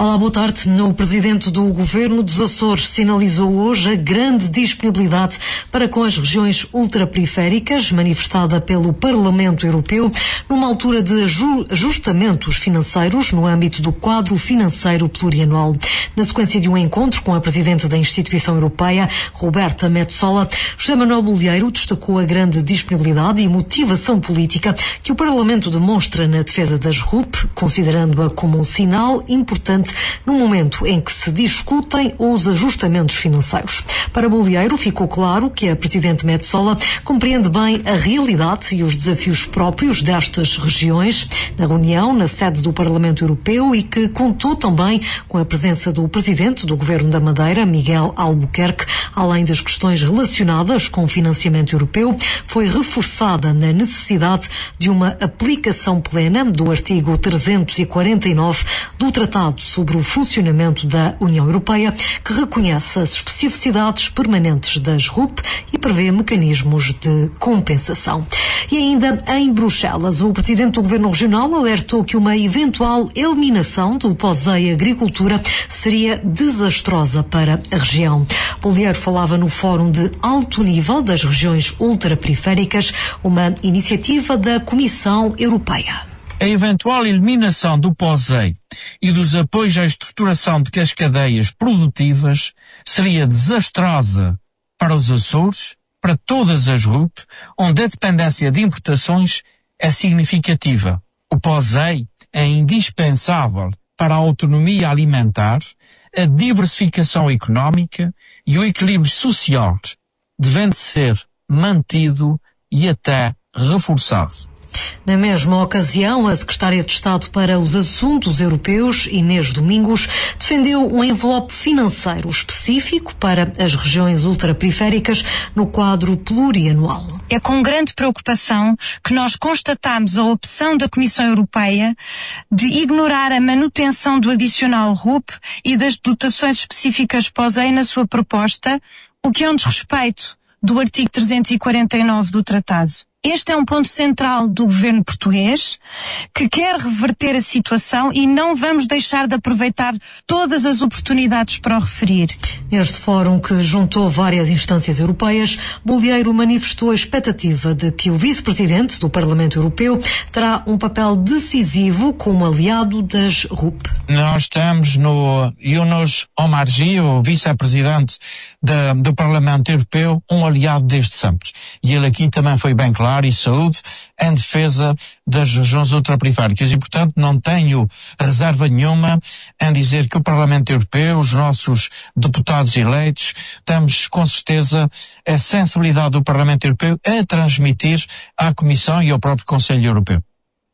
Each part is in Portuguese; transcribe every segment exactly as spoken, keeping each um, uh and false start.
Olá, boa tarde. O Presidente do Governo dos Açores sinalizou hoje a grande disponibilidade para com as regiões ultraperiféricas, manifestada pelo Parlamento Europeu, numa altura de ajustamentos financeiros no âmbito do quadro financeiro plurianual. Na sequência de um encontro com a Presidente da Instituição Europeia, Roberta Metsola, José Manuel Bolieiro destacou a grande disponibilidade e motivação política que o Parlamento demonstra na defesa das R U P, considerando-a como um sinal importante no momento em que se discutem os ajustamentos financeiros. Para Bolieiro, ficou claro que a Presidente Metsola compreende bem a realidade e os desafios próprios destas regiões na reunião na sede do Parlamento Europeu e que contou também com a presença do Presidente do Governo da Madeira, Miguel Albuquerque. Além das questões relacionadas com o financiamento europeu, foi reforçada na necessidade de uma aplicação plena do artigo trezentos e quarenta e nove do Tratado sobre o funcionamento da União Europeia, que reconhece as especificidades permanentes das R U P e prevê mecanismos de compensação. E ainda em Bruxelas, o Presidente do Governo Regional alertou que uma eventual eliminação do POSEI Agricultura seria desastrosa para a região. Bolieiro falava no Fórum de Alto Nível das Regiões Ultraperiféricas, uma iniciativa da Comissão Europeia. A eventual eliminação do POSEI e dos apoios à estruturação de que as cadeias produtivas seria desastrosa para os Açores, para todas as R U P, onde a dependência de importações é significativa. O POSEI é indispensável para a autonomia alimentar, a diversificação económica e o equilíbrio social, devendo ser mantido e até reforçado. Na mesma ocasião, a Secretária de Estado para os Assuntos Europeus, Inês Domingos, defendeu um envelope financeiro específico para as regiões ultraperiféricas no quadro plurianual. É com grande preocupação que nós constatamos a opção da Comissão Europeia de ignorar a manutenção do adicional R U P e das dotações específicas POSEI na sua proposta, o que é um desrespeito do artigo trezentos e quarenta e nove do Tratado. Este é um ponto central do governo português, que quer reverter a situação e não vamos deixar de aproveitar todas as oportunidades para o referir. Neste fórum, que juntou várias instâncias europeias, Bolieiro manifestou a expectativa de que o vice-presidente do Parlamento Europeu terá um papel decisivo como aliado das R U P. Nós temos no Yunus Omarjee, o vice-presidente de, do Parlamento Europeu, um aliado destes âmbitos. E ele aqui também foi bem claro e saúde em defesa das regiões ultraperiféricas e, portanto, não tenho reserva nenhuma em dizer que o Parlamento Europeu, os nossos deputados eleitos, temos com certeza a sensibilidade do Parlamento Europeu a transmitir à Comissão e ao próprio Conselho Europeu.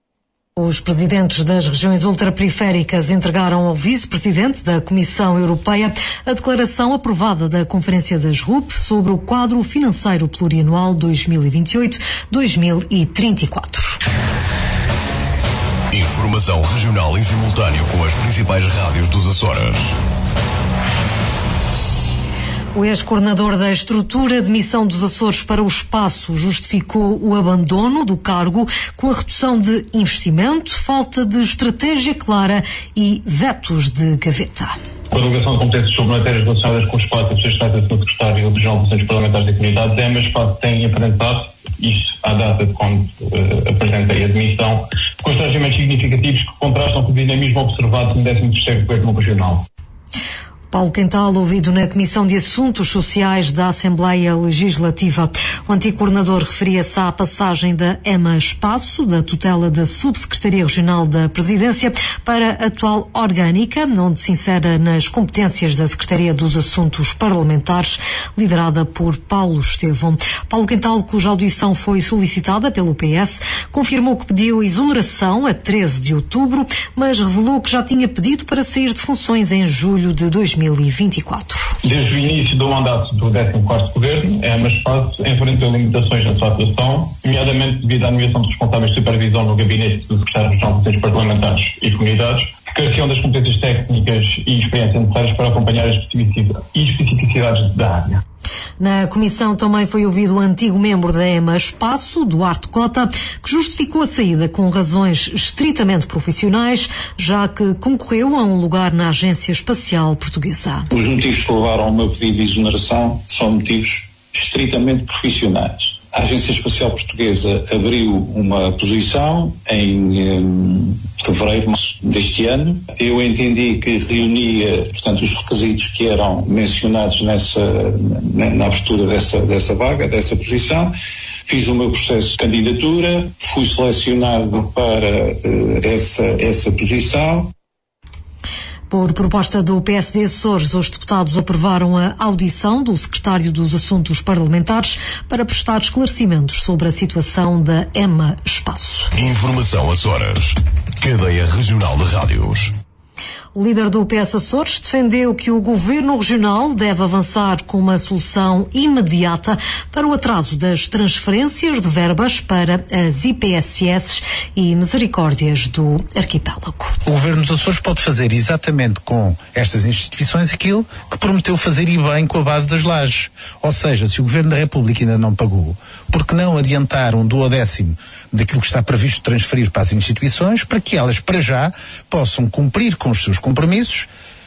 Os presidentes das regiões ultraperiféricas entregaram ao vice-presidente da Comissão Europeia a declaração aprovada da Conferência das R U P sobre o quadro financeiro plurianual dois mil e vinte e oito a dois mil e trinta e quatro. Informação regional em simultâneo com as principais rádios dos Açores. O ex-coordenador da Estrutura de Missão dos Açores para o Espaço justificou o abandono do cargo com a redução de investimento, falta de estratégia clara e vetos de gaveta. A delegação de competências sobre matérias relacionadas com o espaço e trata-se do secretário regional de Assuntos Parlamentares e Comunidades. É, mas o espaço tem enfrentado, isto à data de quando uh, apresentei a admissão, constrangimentos significativos que contrastam com o dinamismo observado no décimo terceiro Governo Regional. Paulo Quental, ouvido na Comissão de Assuntos Sociais da Assembleia Legislativa. O antigo coordenador referia-se à passagem da EMA Espaço, da tutela da Subsecretaria Regional da Presidência, para a atual orgânica, onde se insere nas competências da Secretaria dos Assuntos Parlamentares, liderada por Paulo Estevão. Paulo Quental, cuja audição foi solicitada pelo P S, confirmou que pediu exoneração a treze de outubro, mas revelou que já tinha pedido para sair de funções em julho de dois mil e vinte e quatro. Desde o início do mandato do décimo quarto Governo, a EMA Espaço enfrentou limitações na sua atuação, nomeadamente devido à nomeação de responsáveis de supervisão no gabinete do Secretário Regional de Assuntos Parlamentares e Comunidades, que careciam das competências técnicas e experiência necessárias para acompanhar as especificidades da área. Na comissão também foi ouvido o antigo membro da EMA Espaço, Duarte Cota, que justificou a saída com razões estritamente profissionais, já que concorreu a um lugar na Agência Espacial Portuguesa. Os motivos que levaram ao meu pedido de exoneração são motivos estritamente profissionais. A Agência Espacial Portuguesa abriu uma posição em um, fevereiro deste ano. Eu entendi que reunia, portanto, os requisitos que eram mencionados nessa, na, na abertura dessa, dessa vaga, dessa posição. Fiz o meu processo de candidatura, fui selecionado para uh, essa, essa posição. Por proposta do P S D Açores, os deputados aprovaram a audição do secretário dos Assuntos Parlamentares para prestar esclarecimentos sobre a situação da EMA Espaço. Informação Açores. Cadeia Regional de Rádios. O líder do P S Açores defendeu que o Governo Regional deve avançar com uma solução imediata para o atraso das transferências de verbas para as I P S S e misericórdias do arquipélago. O Governo dos Açores pode fazer exatamente com estas instituições aquilo que prometeu fazer e bem com a base das lajes. Ou seja, se o Governo da República ainda não pagou, por que não adiantar um duodécimo daquilo que está previsto transferir para as instituições, para que elas, para já, possam cumprir com os seus compromissos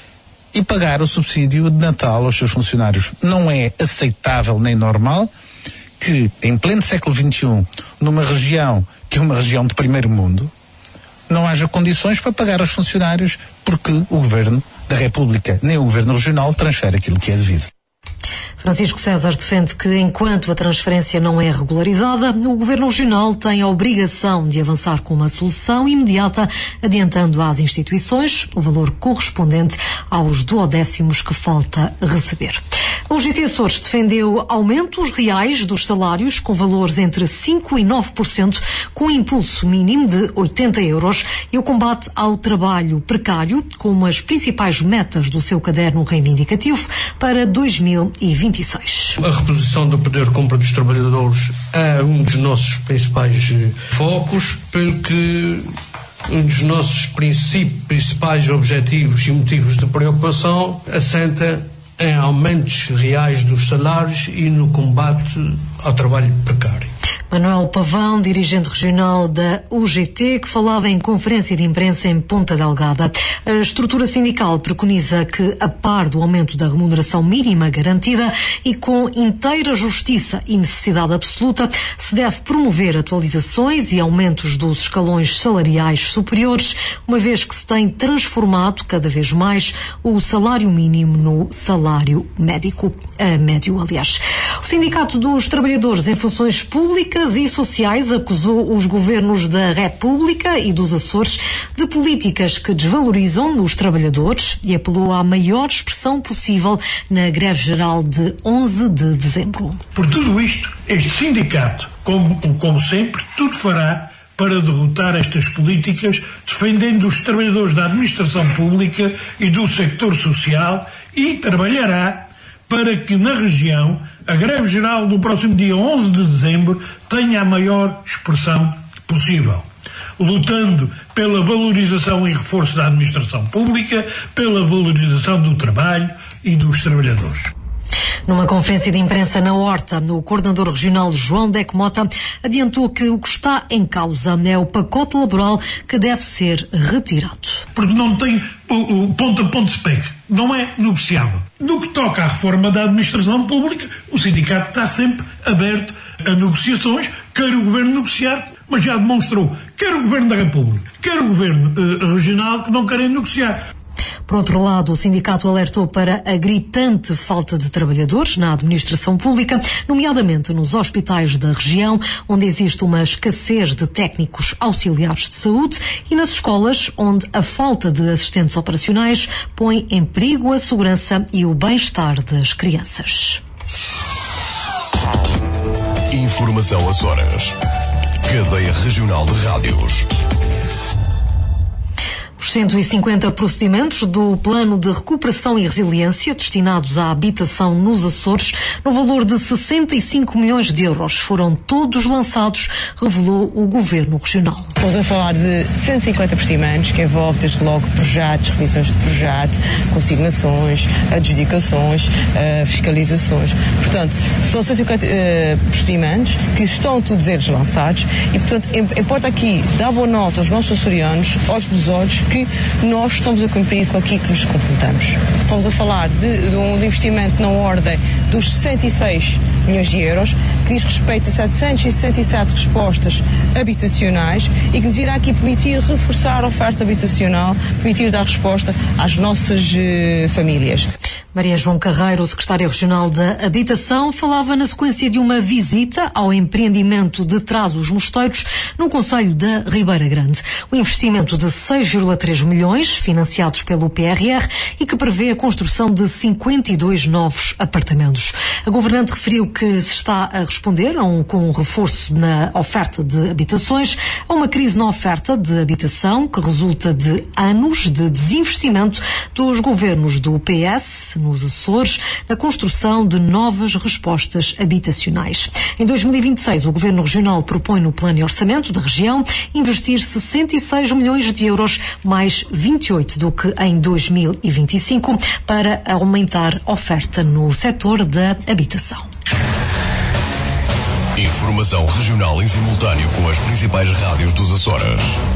e pagar o subsídio de Natal aos seus funcionários. Não é aceitável nem normal que, em pleno século vinte e um, numa região que é uma região de primeiro mundo, não haja condições para pagar aos funcionários porque o Governo da República, nem o Governo Regional, transfere aquilo que é devido. Francisco César defende que, enquanto a transferência não é regularizada, o Governo Regional tem a obrigação de avançar com uma solução imediata, adiantando às instituições o valor correspondente aos duodécimos que falta receber. O G T Açores defendeu aumentos reais dos salários com valores entre cinco e nove por cento, com impulso mínimo de oitenta euros e o combate ao trabalho precário como as principais metas do seu caderno reivindicativo para dois mil e vinte e seis. A reposição do poder de compra dos trabalhadores é um dos nossos principais focos, porque um dos nossos principais objetivos e motivos de preocupação assenta em aumentos reais dos salários e no combate ao trabalho precário. Manuel Pavão, dirigente regional da U G T, que falava em conferência de imprensa em Ponta Delgada. A estrutura sindical preconiza que, a par do aumento da remuneração mínima garantida e com inteira justiça e necessidade absoluta, se deve promover atualizações e aumentos dos escalões salariais superiores, uma vez que se tem transformado cada vez mais o salário mínimo no salário médico, a médio, aliás. O Sindicato dos Trabalhadores em Funções Públicas e Sociais acusou os governos da República e dos Açores de políticas que desvalorizam os trabalhadores e apelou à maior expressão possível na greve geral de onze de dezembro. Por tudo isto, este sindicato, como, como sempre, tudo fará para derrotar estas políticas, defendendo os trabalhadores da administração pública e do sector social, e trabalhará para que na região a greve geral do próximo dia onze de dezembro tenha a maior expressão possível, lutando pela valorização e reforço da administração pública, pela valorização do trabalho e dos trabalhadores. Numa conferência de imprensa na Horta, o coordenador regional João Deco Mota adiantou que o que está em causa é o pacote laboral que deve ser retirado. Porque não tem o, o ponto a ponto spec, não é negociável. No que toca à reforma da administração pública, o sindicato está sempre aberto a negociações, quer o governo negociar, mas já demonstrou, quer o governo da República, quer o governo uh, regional, que não querem negociar. Por outro lado, o sindicato alertou para a gritante falta de trabalhadores na administração pública, nomeadamente nos hospitais da região, onde existe uma escassez de técnicos auxiliares de saúde, e nas escolas, onde a falta de assistentes operacionais põe em perigo a segurança e o bem-estar das crianças. Informação Açores. Cadeia Regional de Rádios. Os cento e cinquenta procedimentos do Plano de Recuperação e Resiliência destinados à habitação nos Açores, no valor de sessenta e cinco milhões de euros, foram todos lançados, revelou o Governo Regional. Estamos a falar de cento e cinquenta procedimentos que envolvem desde logo projetos, revisões de projeto, consignações, adjudicações, uh, fiscalizações. Portanto, são cento e cinquenta uh, procedimentos que estão todos eles lançados e, portanto, importa aqui dar boa nota aos nossos açorianos, olhos dos olhos, que nós estamos a cumprir com aquilo que nos comprometemos. Estamos a falar de, de um investimento na ordem dos sessenta e seis milhões de euros, que diz respeito a setecentas e sessenta e sete respostas habitacionais e que nos irá aqui permitir reforçar a oferta habitacional, permitir dar resposta às nossas uh, famílias. Maria João Carreiro, secretária regional da Habitação, falava na sequência de uma visita ao empreendimento de Trás-os-Mosteiros, no concelho da Ribeira Grande. O investimento de seis vírgula três milhões, financiados pelo P R R, e que prevê a construção de cinquenta e dois novos apartamentos. A governante referiu que se está a responder a um, com um reforço na oferta de habitações, a uma crise na oferta de habitação que resulta de anos de desinvestimento dos governos do P S nos Açores na construção de novas respostas habitacionais. Em dois mil e vinte e seis, o Governo Regional propõe no Plano de Orçamento da região investir sessenta e seis milhões de euros, mais vinte e oito do que em dois mil e vinte e cinco, para aumentar a oferta no setor da habitação. Informação regional em simultâneo com as principais rádios dos Açores.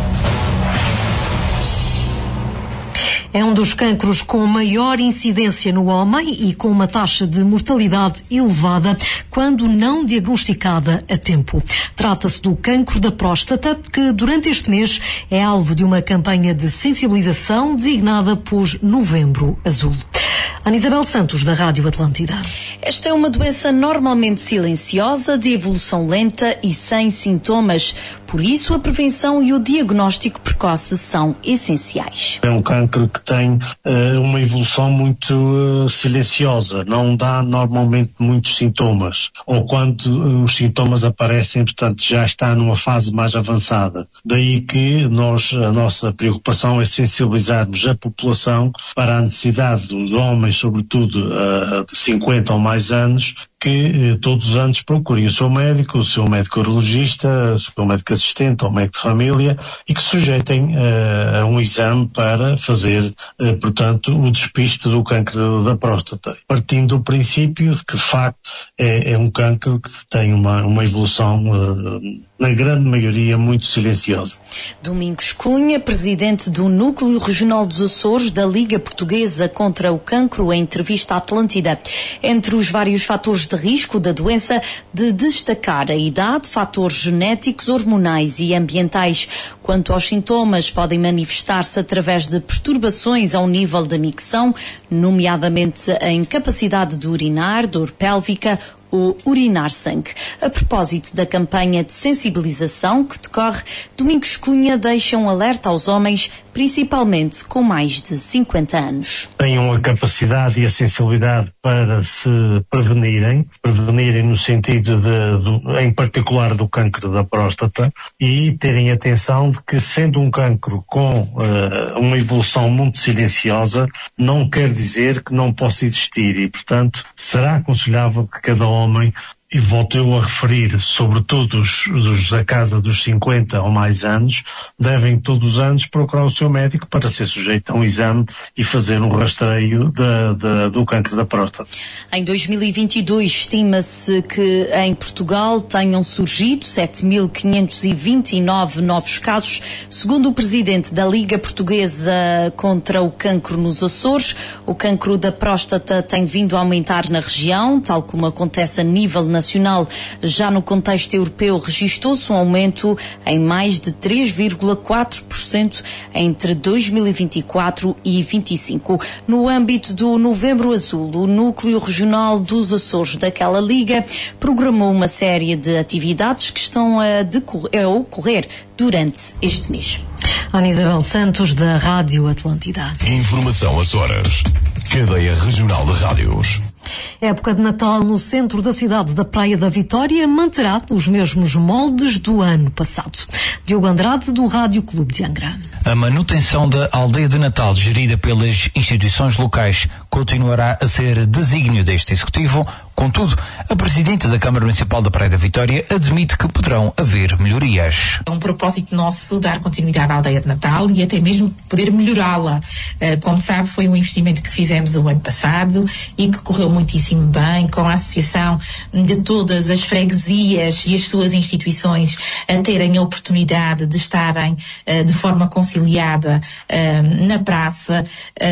É um dos cancros com maior incidência no homem e com uma taxa de mortalidade elevada quando não diagnosticada a tempo. Trata-se do cancro da próstata, que durante este mês é alvo de uma campanha de sensibilização designada por Novembro Azul. Ana Isabel Santos, da Rádio Atlântida. Esta é uma doença normalmente silenciosa, de evolução lenta e sem sintomas. Por isso, a prevenção e o diagnóstico precoce são essenciais. É um cancro que tem uh, uma evolução muito uh, silenciosa, não dá normalmente muitos sintomas, ou quando uh, os sintomas aparecem, portanto, já está numa fase mais avançada. Daí que nós, a nossa preocupação é sensibilizarmos a população para a necessidade dos homens, sobretudo uh, de cinquenta ou mais anos, que eh, todos os anos procurem o seu médico, o seu médico urologista, o seu médico assistente ou médico de família e que sujeitem uh, a um exame para fazer, uh, portanto, o despiste do cancro da próstata. Partindo do princípio de que, de facto, é, é um cancro que tem uma, uma evolução, uh, na grande maioria, muito silenciosa. Domingos Cunha, presidente do Núcleo Regional dos Açores da Liga Portuguesa contra o Cancro, em entrevista à Atlântida. Entre os vários fatores de risco da doença, de destacar a idade, fatores genéticos, hormonais e ambientais. Quanto aos sintomas, podem manifestar-se através de perturbações ao nível da micção, nomeadamente a incapacidade de urinar, dor pélvica ou urinar sangue. A propósito da campanha de sensibilização que decorre, Domingos Cunha deixa um alerta aos homens, principalmente com mais de cinquenta anos. Tenham a capacidade e a sensibilidade para se prevenirem, prevenirem no sentido de, de em particular do cancro da próstata, e terem atenção de que, sendo um cancro com uh, uma evolução muito silenciosa, não quer dizer que não possa existir e, portanto, será aconselhável que cada homem, e volto eu a referir, sobretudo os, os da casa dos cinquenta ou mais anos, devem todos os anos procurar o seu médico para ser sujeito a um exame e fazer um rastreio de, de, do cancro da próstata. Em dois mil e vinte e dois, estima-se que em Portugal tenham surgido sete mil quinhentos e vinte e nove novos casos, segundo o presidente da Liga Portuguesa contra o Cancro nos Açores. O cancro da próstata tem vindo a aumentar na região, tal como acontece a nível nacional. Já no contexto europeu, registou-se um aumento em mais de três vírgula quatro por cento entre dois mil e vinte e quatro e vinte e cinco. No âmbito do Novembro Azul, o Núcleo Regional dos Açores daquela Liga programou uma série de atividades que estão a, decorrer, a ocorrer durante este mês. Ana Isabel Santos, da Rádio Atlântida. Informação Açores. Cadeia Regional de Rádios. A época de Natal no centro da cidade da Praia da Vitória manterá os mesmos moldes do ano passado. Diogo Andrade, do Rádio Clube de Angra. A manutenção da aldeia de Natal, gerida pelas instituições locais, continuará a ser desígnio deste Executivo. Contudo, a Presidente da Câmara Municipal da Praia da Vitória admite que poderão haver melhorias. É um propósito nosso dar continuidade à aldeia de Natal e até mesmo poder melhorá-la. Como sabe, foi um investimento que fizemos o ano passado e que correu muitíssimo bem, com a associação de todas as freguesias e as suas instituições a terem a oportunidade de estarem de forma conciliada na praça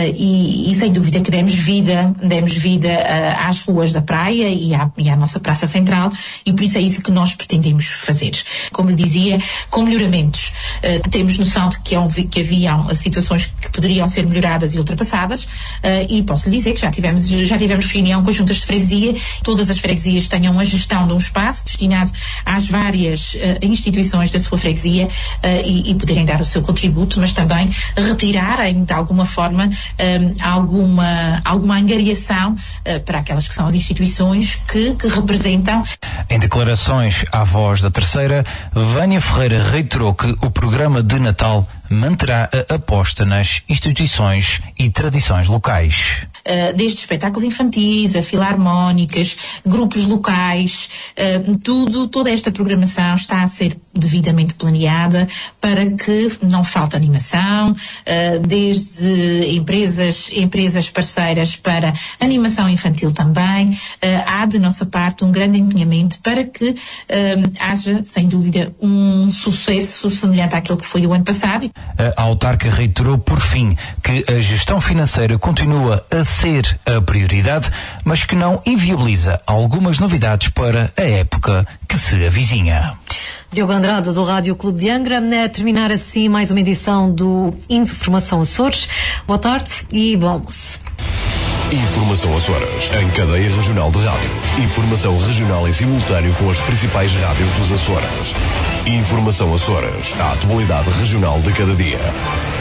e, e sem dúvida que demos vida, demos vida às ruas da praia E à, e à nossa Praça Central, e por isso é isso que nós pretendemos fazer. Como lhe dizia, com melhoramentos. Uh, temos noção de que, é um, que haviam situações que poderiam ser melhoradas e ultrapassadas, uh, e posso lhe dizer que já tivemos, já tivemos reunião com as juntas de freguesia. Todas as freguesias tenham a gestão de um espaço destinado às várias uh, instituições da sua freguesia uh, e, e poderem dar o seu contributo, mas também retirarem de alguma forma um, alguma, alguma angariação uh, para aquelas que são as instituições Que, que representam. Em declarações à Voz da Terceira, Vânia Ferreira reiterou que o programa de Natal manterá a aposta nas instituições e tradições locais. Uh, desde espetáculos infantis, a filarmónicas, grupos locais, uh, tudo, toda esta programação está a ser devidamente planeada para que não falte animação, uh, desde empresas, empresas parceiras para animação infantil também. Uh, há de nossa parte um grande empenhamento para que uh, haja, sem dúvida, um sucesso semelhante àquele que foi o ano passado. A autarca reiterou, por fim, que a gestão financeira continua a ser a prioridade, mas que não inviabiliza algumas novidades para a época que se avizinha. Diogo Andrade, do Rádio Clube de Angra, a terminar assim mais uma edição do Informação Açores. Boa tarde e bom almoço. Informação Açores, em cadeia regional de rádios. Informação regional em simultâneo com as principais rádios dos Açores. Informação Açores, a atualidade regional de cada dia.